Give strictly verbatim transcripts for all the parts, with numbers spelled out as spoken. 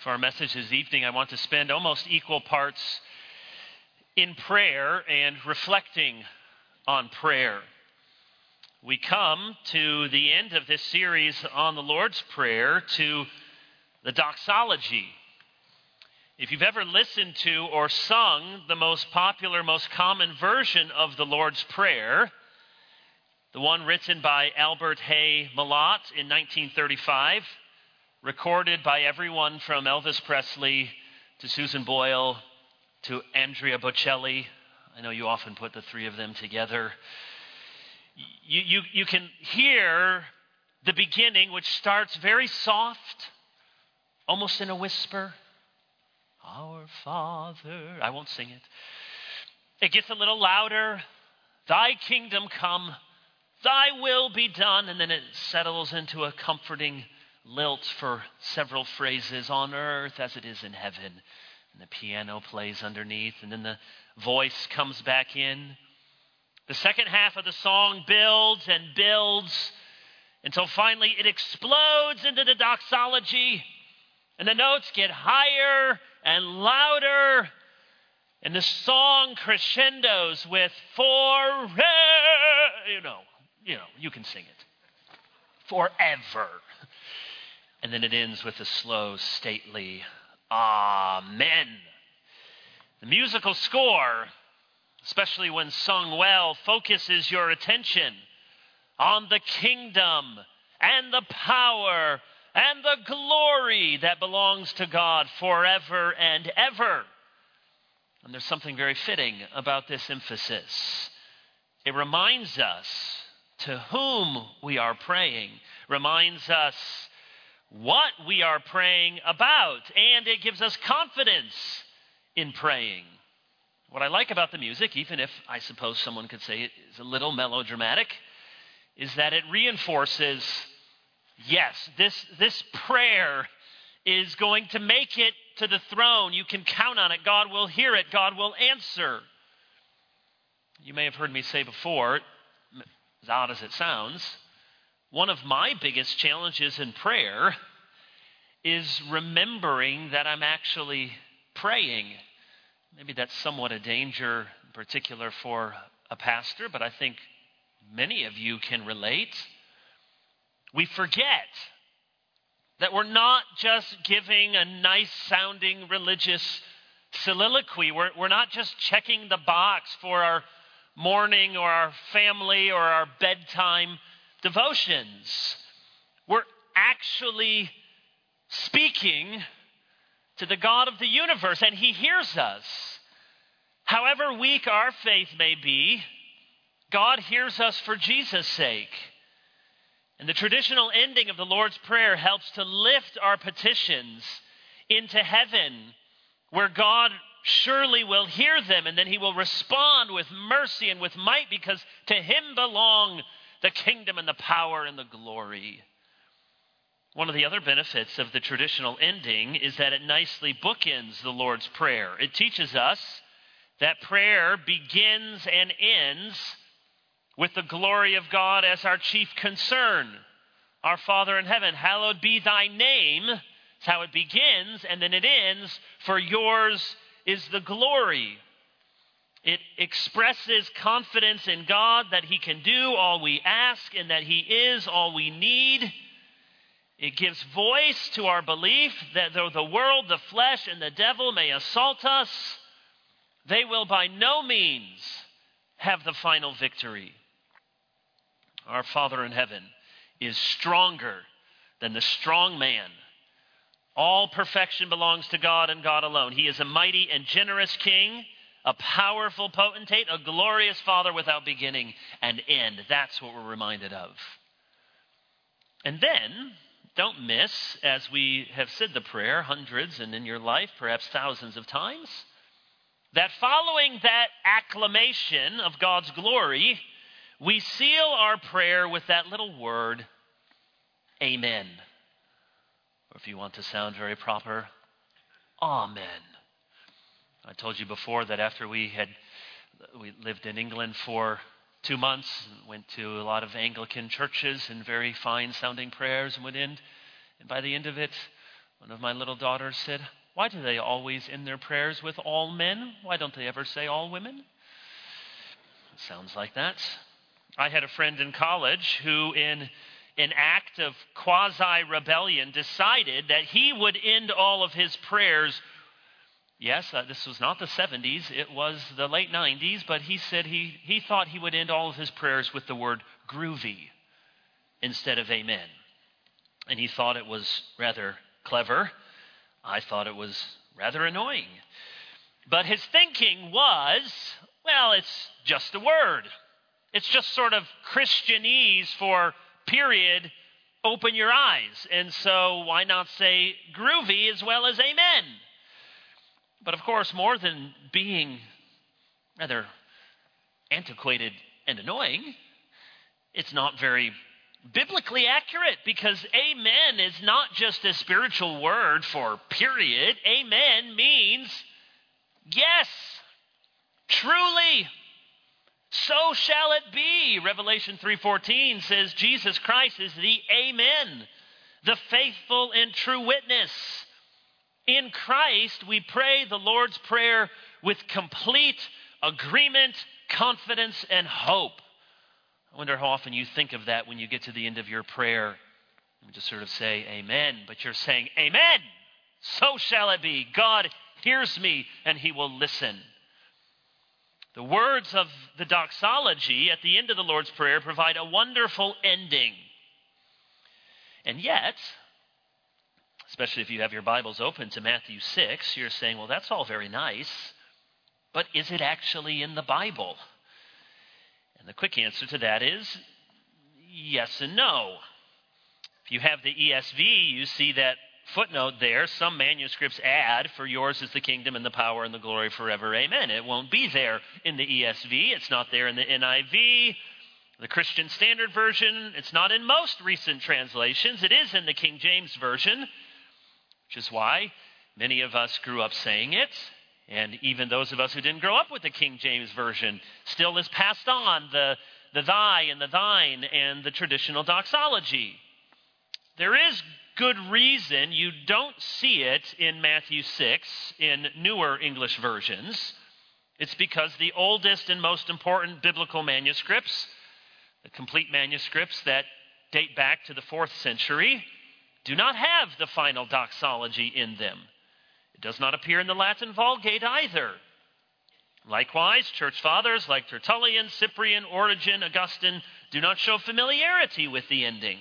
For our message this evening, I want to spend almost equal parts in prayer and reflecting on prayer. We come to the end of this series on the Lord's Prayer, to the doxology. If you've ever listened to or sung the most popular, most common version of the Lord's Prayer, the one written by Albert Hay Malott in nineteen thirty-five, recorded by everyone from Elvis Presley to Susan Boyle to Andrea Bocelli. I know you often put the three of them together. You, you, you can hear the beginning, which starts very soft, almost in a whisper. Our Father. I won't sing it. It gets a little louder. Thy kingdom come, thy will be done. And then it settles into a comforting lilt for several phrases, on earth as it is in heaven. And the piano plays underneath, and then the voice comes back in. The second half of the song builds and builds until finally it explodes into the doxology, and the notes get higher and louder, and the song crescendos with forever. You know, you know, you can sing it. Forever. And then it ends with a slow, stately Amen. The musical score, especially when sung well, focuses your attention on the kingdom and the power and the glory that belongs to God forever and ever. And there's something very fitting about this emphasis. It reminds us to whom we are praying, reminds us what we are praying about, and it gives us confidence in praying. What I like about the music, even if I suppose someone could say it is a little melodramatic, is that it reinforces, yes, this, this prayer is going to make it to the throne. You can count on it. God will hear it. God will answer. You may have heard me say before, as odd as it sounds, one of my biggest challenges in prayer is remembering that I'm actually praying. Maybe that's somewhat a danger, in particular for a pastor, but I think many of you can relate. We forget that we're not just giving a nice-sounding religious soliloquy. We're, we're not just checking the box for our morning or our family or our bedtime devotions. We're actually speaking to the God of the universe, and he hears us. However weak our faith may be, God hears us for Jesus' sake. And the traditional ending of the Lord's Prayer helps to lift our petitions into heaven, where God surely will hear them, and then he will respond with mercy and with might, because to him belong the kingdom and the power and the glory. One of the other benefits of the traditional ending is that it nicely bookends the Lord's Prayer. It teaches us that prayer begins and ends with the glory of God as our chief concern. Our Father in heaven, hallowed be thy name. That's how it begins, and then it ends, for yours is the glory. It expresses confidence in God that he can do all we ask and that he is all we need. It gives voice to our belief that though the world, the flesh, and the devil may assault us, they will by no means have the final victory. Our Father in heaven is stronger than the strong man. All perfection belongs to God and God alone. He is a mighty and generous king, a powerful potentate, a glorious Father without beginning and end. That's what we're reminded of. And then, don't miss, as we have said the prayer hundreds and in your life, perhaps thousands of times, that following that acclamation of God's glory, we seal our prayer with that little word, amen. Or if you want to sound very proper, amen. I told you before that after we had we lived in England for two months, went to a lot of Anglican churches and very fine sounding prayers, and went in, and by the end of it, One of my little daughters said, "Why do they always end their prayers with all men? Why don't they ever say all women?" Sounds like that. I had a friend in college who, in an act of quasi-rebellion, decided that he would end all of his prayers. Yes, uh, this was not the seventies, it was the late nineties, but he said he, he thought he would end all of his prayers with the word groovy instead of amen. And he thought it was rather clever. I thought it was rather annoying. But his thinking was, well, it's just a word. It's just sort of Christianese for period, open your eyes. And so why not say groovy as well as amen? But of course, more than being rather antiquated and annoying, it's not very biblically accurate, because amen is not just a spiritual word for period. Amen means yes, truly, so shall it be. Revelation three fourteen says Jesus Christ is the amen, the faithful and true witness. In Christ, we pray the Lord's Prayer with complete agreement, confidence, and hope. I wonder how often you think of that when you get to the end of your prayer. You just sort of say amen, but you're saying amen. So shall it be. God hears me and he will listen. The words of the doxology at the end of the Lord's Prayer provide a wonderful ending. And yet, especially if you have your Bibles open to Matthew six, you're saying, well, that's all very nice, but is it actually in the Bible? And the quick answer to that is yes and no. If you have the E S V, you see that footnote there. Some manuscripts add, "For yours is the kingdom and the power and the glory forever, amen." It won't be there in the E S V. It's not there in the N I V, the Christian Standard Version. It's not in most recent translations. It is in the King James Version, which is why many of us grew up saying it. And even those of us who didn't grow up with the King James Version still is passed on the, the thy and the thine and the traditional doxology. There is good reason you don't see it in Matthew six in newer English versions. It's because the oldest and most important biblical manuscripts, the complete manuscripts that date back to the fourth century, do not have the final doxology in them. It does not appear in the Latin Vulgate either. Likewise, church fathers like Tertullian, Cyprian, Origen, Augustine do not show familiarity with the ending.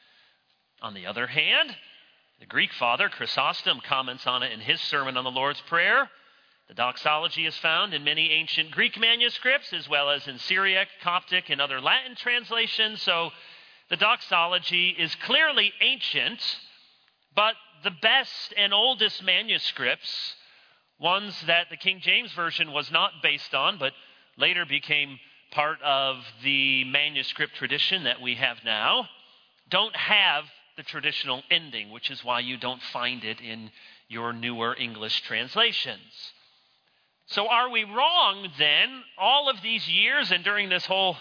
On the other hand, the Greek father Chrysostom comments on it in his sermon on the Lord's Prayer. The doxology is found in many ancient Greek manuscripts, as well as in Syriac, Coptic, and other Latin translations. So the doxology is clearly ancient, but the best and oldest manuscripts, ones that the King James Version was not based on, but later became part of the manuscript tradition that we have now, don't have the traditional ending, which is why you don't find it in your newer English translations. So are we wrong then, all of these years and during this whole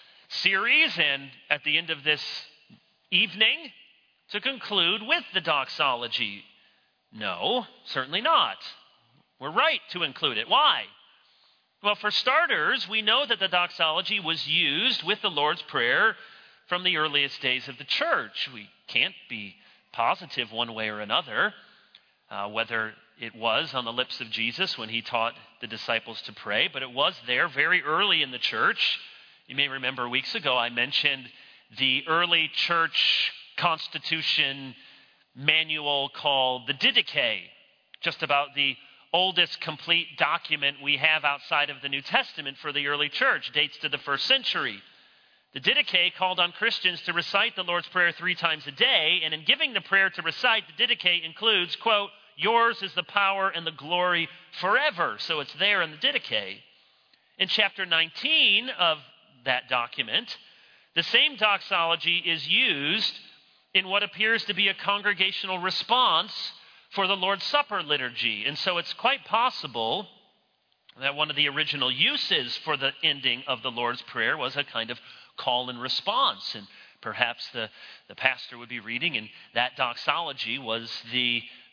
series and at the end of this evening, to conclude with the doxology? No, certainly not. We're right to include it. Why? Well, for starters, we know that the doxology was used with the Lord's Prayer from the earliest days of the church. We can't be positive one way or another uh, whether it was on the lips of Jesus when he taught the disciples to pray, but it was there very early in the church. You may remember weeks ago I mentioned the early church constitution manual called the Didache, just about the oldest complete document we have outside of the New Testament for the early church, dates to the first century. The Didache called on Christians to recite the Lord's Prayer three times a day, and in giving the prayer to recite, the Didache includes, quote, "Yours is the power and the glory forever." So it's there in the Didache. In chapter nineteen of that document, the same doxology is used in what appears to be a congregational response for the Lord's Supper liturgy. And so it's quite possible that one of the original uses for the ending of the Lord's Prayer was a kind of call and response. And perhaps the, the pastor would be reading, and that doxology was the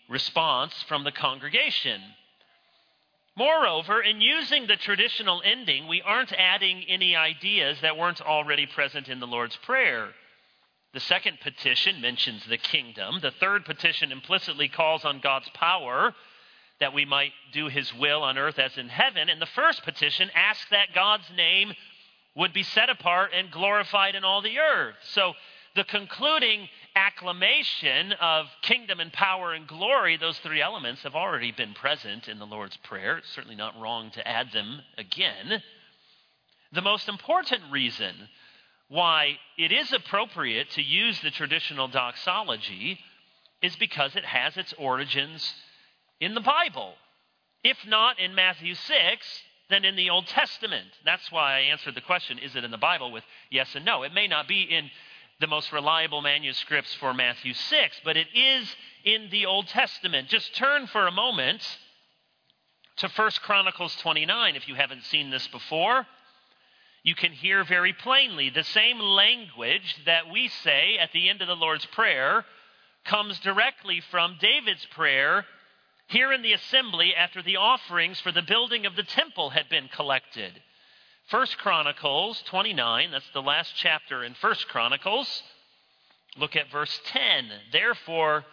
response from the congregation. Moreover, in using the traditional ending, we aren't adding any ideas that weren't already present in the Lord's Prayer. The second petition mentions the kingdom. The third petition implicitly calls on God's power that we might do his will on earth as in heaven. And the first petition asks that God's name would be set apart and glorified in all the earth. So the concluding acclamation of kingdom and power and glory, those three elements have already been present in the Lord's Prayer. It's certainly not wrong to add them again. The most important reason why it is appropriate to use the traditional doxology is because it has its origins in the Bible. If not in Matthew six, then in the Old Testament. That's why I answered the question, is it in the Bible, with yes and no. It may not be in the most reliable manuscripts for Matthew six, but it is in the Old Testament. Just turn for a moment to First Chronicles twenty-nine if you haven't seen this before. You can hear very plainly the same language that we say at the end of the Lord's Prayer comes directly from David's prayer here in the assembly after the offerings for the building of the temple had been collected. First Chronicles twenty-nine, that's the last chapter in First Chronicles. Look at verse ten. Therefore,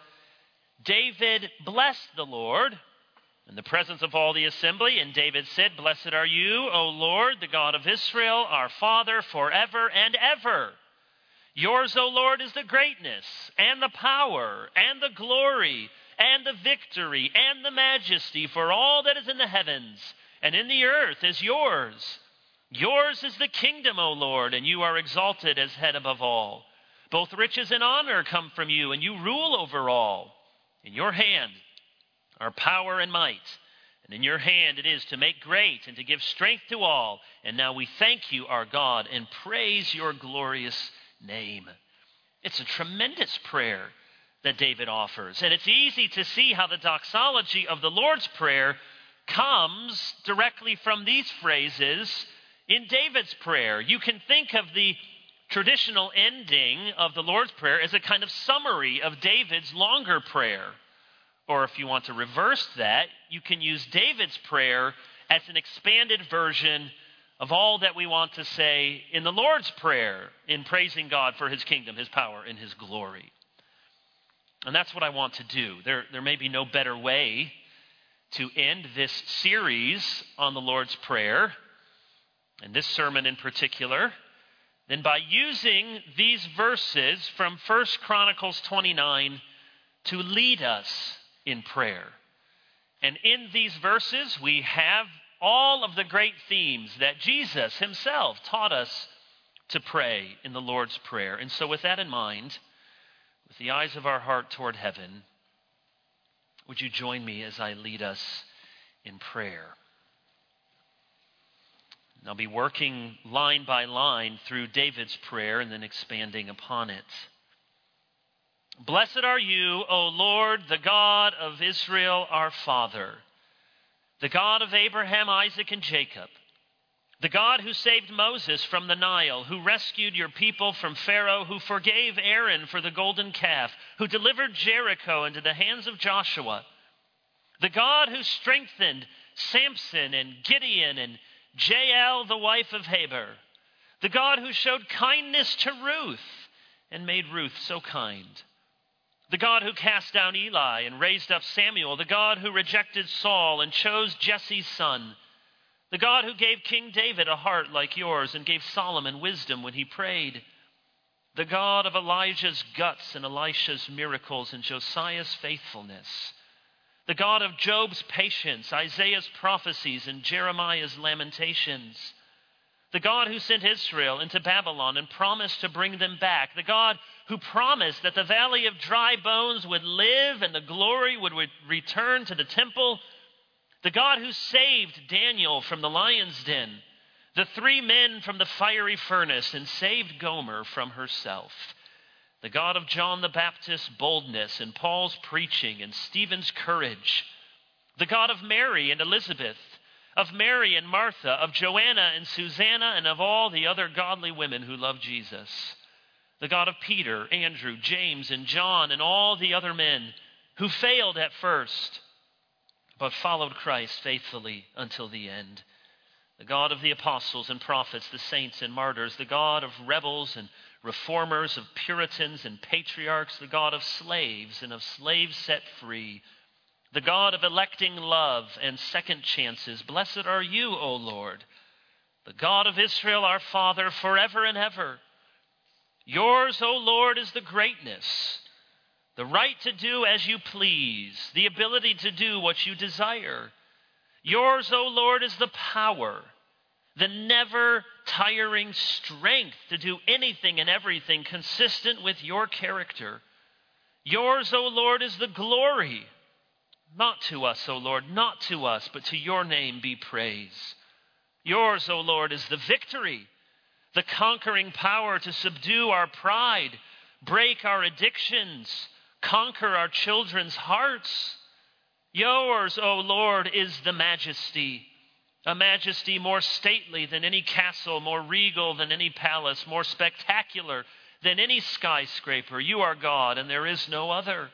David blessed the Lord in the presence of all the assembly, and David said, Blessed are you, O Lord, the God of Israel, our Father, forever and ever. Yours, O Lord, is the greatness and the power and the glory and the victory and the majesty, for all that is in the heavens and in the earth is yours. Yours is the kingdom, O Lord, and you are exalted as head above all. Both riches and honor come from you, and you rule over all. In your hand are power and might, and in your hand it is to make great and to give strength to all. And now we thank you, our God, and praise your glorious name. It's a tremendous prayer that David offers, and it's easy to see how the doxology of the Lord's Prayer comes directly from these phrases in David's prayer. You can think of the traditional ending of the Lord's Prayer as a kind of summary of David's longer prayer. Or if you want to reverse that, you can use David's prayer as an expanded version of all that we want to say in the Lord's Prayer in praising God for his kingdom, his power, and his glory. And that's what I want to do. There, there may be no better way to end this series on the Lord's Prayer, and this sermon in particular, than by using these verses from First Chronicles twenty-nine to lead us in prayer. And in these verses, we have all of the great themes that Jesus himself taught us to pray in the Lord's Prayer. And so with that in mind, with the eyes of our heart toward heaven, would you join me as I lead us in prayer? And I'll be working line by line through David's prayer and then expanding upon it. Blessed are you, O Lord, the God of Israel, our Father, the God of Abraham, Isaac, and Jacob, the God who saved Moses from the Nile, who rescued your people from Pharaoh, who forgave Aaron for the golden calf, who delivered Jericho into the hands of Joshua, the God who strengthened Samson and Gideon and Jael, the wife of Heber, the God who showed kindness to Ruth and made Ruth so kind, the God who cast down Eli and raised up Samuel, the God who rejected Saul and chose Jesse's son, the God who gave King David a heart like yours and gave Solomon wisdom when he prayed, the God of Elijah's guts and Elisha's miracles and Josiah's faithfulness, the God of Job's patience, Isaiah's prophecies, and Jeremiah's lamentations, the God who sent Israel into Babylon and promised to bring them back, the God who promised that the valley of dry bones would live and the glory would re- return to the temple, the God who saved Daniel from the lion's den, the three men from the fiery furnace, and saved Gomer from herself, the God of John the Baptist's boldness and Paul's preaching and Stephen's courage, the God of Mary and Elizabeth, of Mary and Martha, of Joanna and Susanna, and of all the other godly women who love Jesus, the God of Peter, Andrew, James, and John, and all the other men who failed at first, but followed Christ faithfully until the end. The God of the apostles and prophets, the saints and martyrs, the God of rebels and reformers, of Puritans and patriarchs, the God of slaves and of slaves set free, the God of electing love and second chances. Blessed are you, O Lord, the God of Israel, our Father, forever and ever. Yours, O Lord, is the greatness, the right to do as you please, the ability to do what you desire. Yours, O Lord, is the power, the never-tiring strength to do anything and everything consistent with your character. Yours, O Lord, is the glory. Not to us, O Lord, not to us, but to your name be praise. Yours, O Lord, is the victory, the conquering power to subdue our pride, break our addictions, conquer our children's hearts. Yours, O Lord, is the majesty, a majesty more stately than any castle, more regal than any palace, more spectacular than any skyscraper. You are God, and there is no other.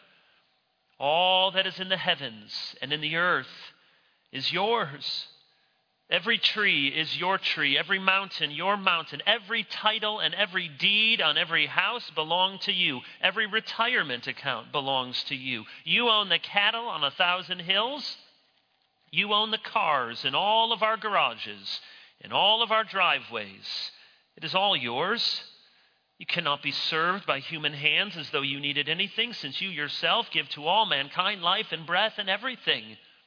All that is in the heavens and in the earth is yours. Every tree is your tree, every mountain your mountain, every title and every deed on every house belong to you. Every retirement account belongs to you. You own the cattle on a thousand hills. You own the cars in all of our garages, in all of our driveways. It is all yours. You cannot be served by human hands as though you needed anything, since you yourself give to all mankind life and breath and everything.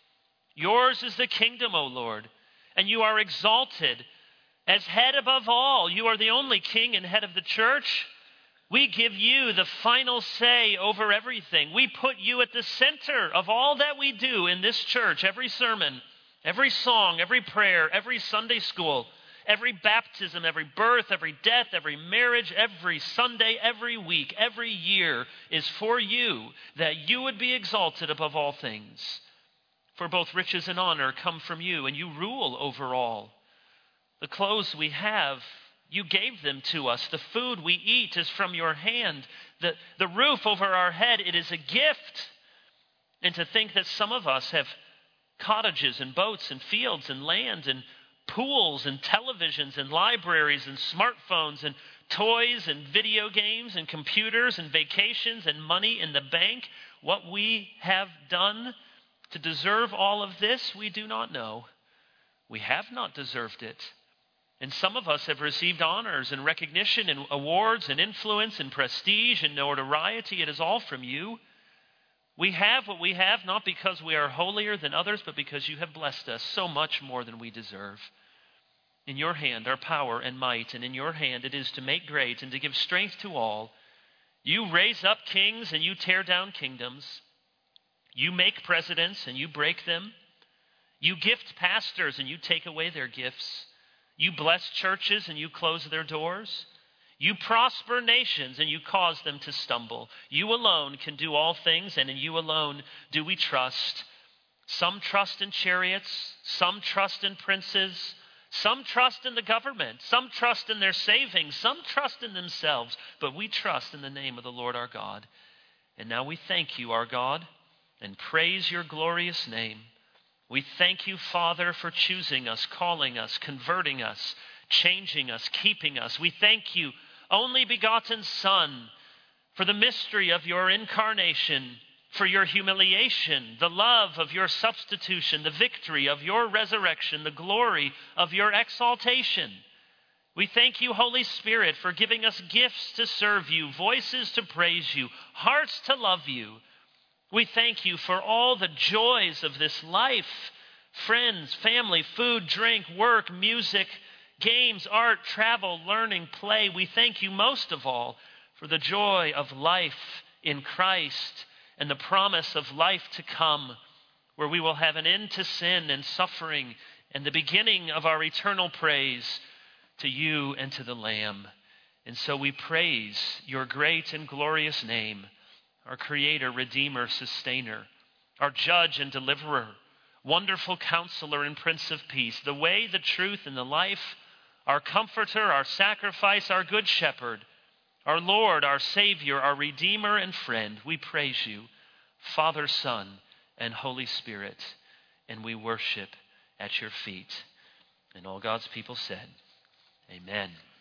Yours is the kingdom, O Lord, and you are exalted as head above all. You are the only king and head of the church. We give you the final say over everything. We put you at the center of all that we do in this church, every sermon, every song, every prayer, every Sunday school, every baptism, every birth, every death, every marriage, every Sunday, every week, every year is for you, that you would be exalted above all things. For both riches and honor come from you, and you rule over all. The clothes we have, you gave them to us. The food we eat is from your hand. The, the roof over our head, it is a gift. And to think that some of us have cottages and boats and fields and land and pools and televisions and libraries and smartphones and toys and video games and computers and vacations and money in the bank, what we have done to deserve all of this, we do not know. We have not deserved it. And some of us have received honors and recognition and awards and influence and prestige and notoriety. It is all from you. We have what we have not because we are holier than others, but because you have blessed us so much more than we deserve. In your hand are power and might, and in your hand it is to make great and to give strength to all. You raise up kings and you tear down kingdoms. You make presidents and you break them. You gift pastors and you take away their gifts. You bless churches and you close their doors. You prosper nations and you cause them to stumble. You alone can do all things, and in you alone do we trust. Some trust in chariots, some trust in princes, some trust in the government, some trust in their savings, some trust in themselves, but we trust in the name of the Lord our God. And now we thank you, our God, and praise your glorious name. We thank you, Father, for choosing us, calling us, converting us, changing us, keeping us. We thank you, only begotten Son, for the mystery of your incarnation, for your humiliation, the love of your substitution, the victory of your resurrection, the glory of your exaltation. We thank you, Holy Spirit, for giving us gifts to serve you, voices to praise you, hearts to love you. We thank you for all the joys of this life, friends, family, food, drink, work, music, games, art, travel, learning, play. We thank you most of all for the joy of life in Christ and the promise of life to come, where we will have an end to sin and suffering and the beginning of our eternal praise to you and to the Lamb. And so we praise your great and glorious name, our Creator, Redeemer, Sustainer, our Judge and Deliverer, Wonderful Counselor and Prince of Peace, the way, the truth, and the life, our Comforter, our Sacrifice, our Good Shepherd, our Lord, our Savior, our Redeemer and Friend. We praise you Father, Son, and Holy Spirit, and we worship at your feet. And all God's people said, amen.